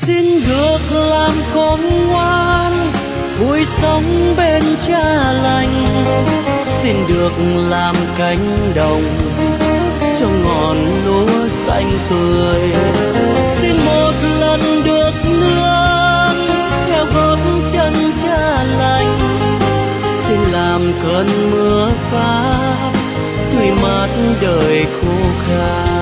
Xin được làm con ngoan, vui sống bên cha lành. Xin được làm cánh đồng cho ngọn lúa xanh tươi. Xin một lần được nương theo gót chân cha lành. Xin làm cơn mưa phá tươi mát đời khô khan.